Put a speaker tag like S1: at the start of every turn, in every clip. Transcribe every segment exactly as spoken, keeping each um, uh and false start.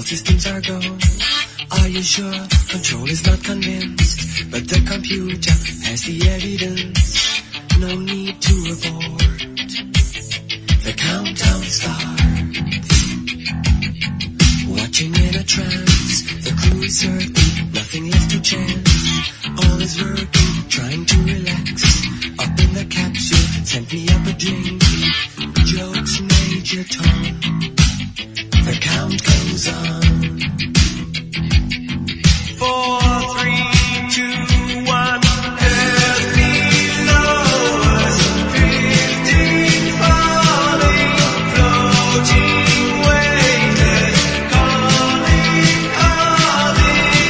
S1: systems are go. Are you sure? Control is not convinced, but the computer has the evidence. No need to report. The countdown starts. Watching in a trance, the crew is certain, nothing left to chance. All is working, trying to relax. Up in the capsule, sent me up a drink. Jokes, Major Tom. The count goes on. Four, three, two, one. Earth below us, drifting, falling, floating, weightless, calling, calling.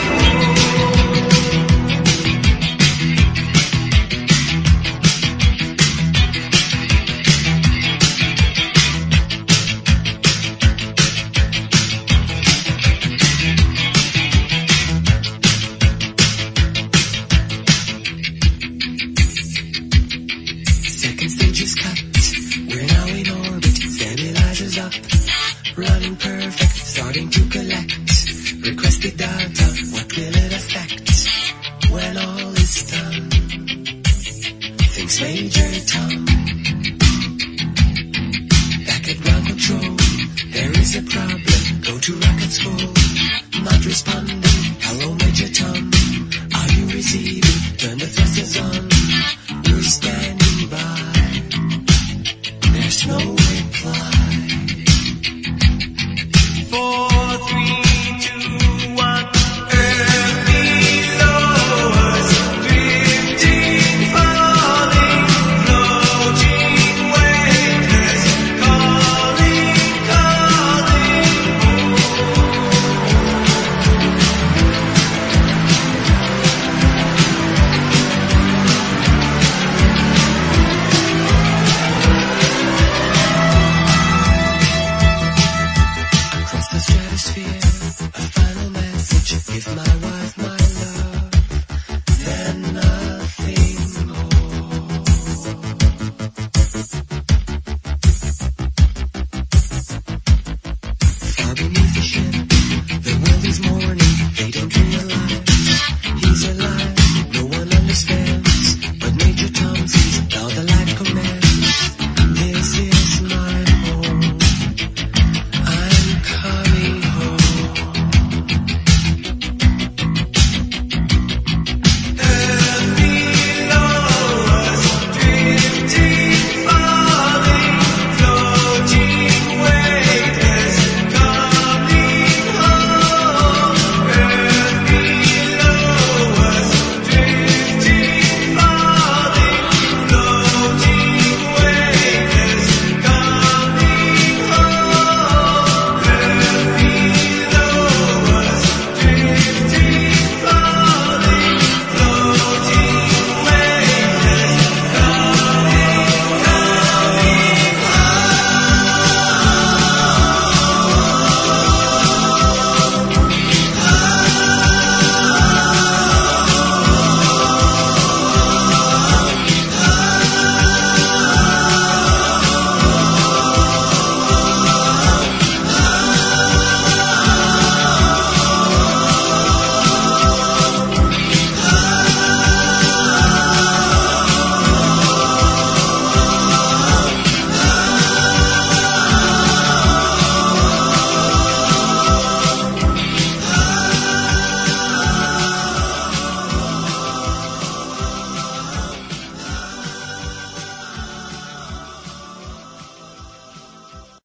S1: Second stage is cut. We're now in orbit. Stabilizers up. Running perfect. Starting to collect. Requested data. What will it affect when all is done? Thinks Major Tom. Back at ground control. There is a problem. Go to rocket school. Not responding. Hello, Major Tom. Are you receiving?